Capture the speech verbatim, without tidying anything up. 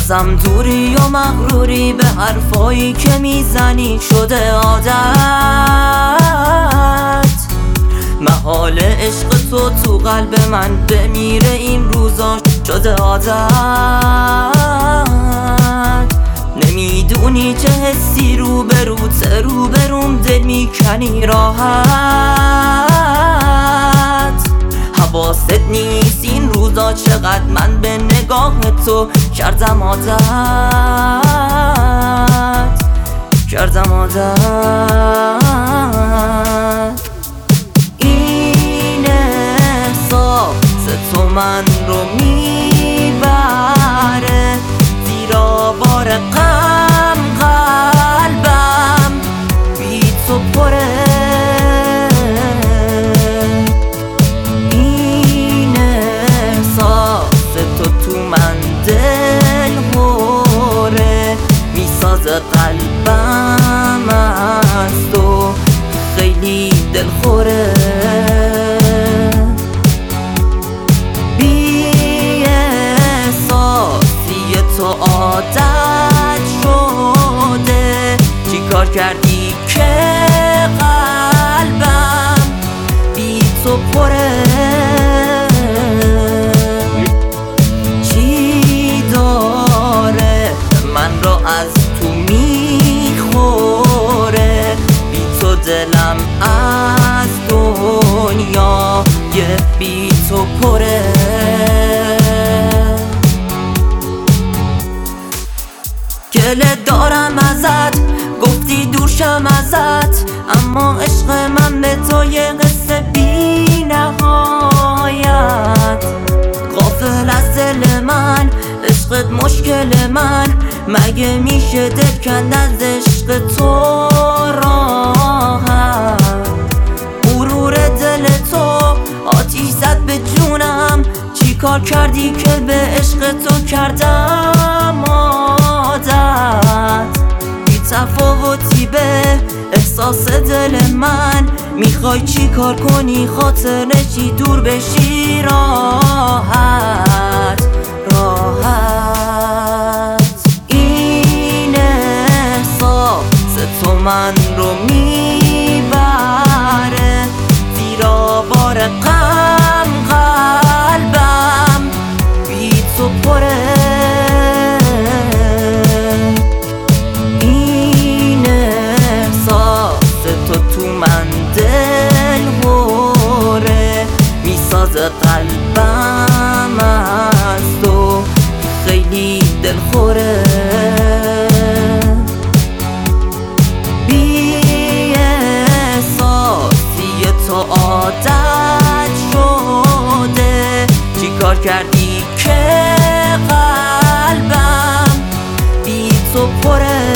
ازم دوری و مغروری، به حرفایی که میزنی شده عادت. محال عشق تو تو قلب من بمیره این روزا شده عادت. نمیدونی چه حسی رو بروت رو بروم دل میکنی راحت. حواست نیست این روزا چقدر من به نگاه تو کردم عادت، کردم عادت. این احساس تو من رو میبره زیرا بار غم قلبم بی تو پره. این احساس تو تو من دل هوره میسازه قلبم از تو خیلی دلخوره. تو عادت شده چی کار کردی که قلبم بی تو پره. چی داره من را از تو میخوره بی تو دلم از دنیا یه بی تو پره. گله دارم ازت گفتی دورشم ازت، اما عشق من به تو یه قصه بی نهایت. غافل از دل من عشقت مشکل من، مگه میشه دل کند از عشق تو راحت. غرور دل تو آتیش زد به جونم، چی کار کردی که به عشق تو کردم عادت. بی تفاوتی به احساس دل من، میخوای چی کار کنی خاطرشی دور بشی راحت راحت. این احساس تو من رو میبره زیرا بار غم قلبم بی تو پره. این احساس تو تو من دل هوره میسازه قلبم از تو خیلی دلخوره. بی احساسی تو عادت شده چی کار کردی که قلبم بی تو پره.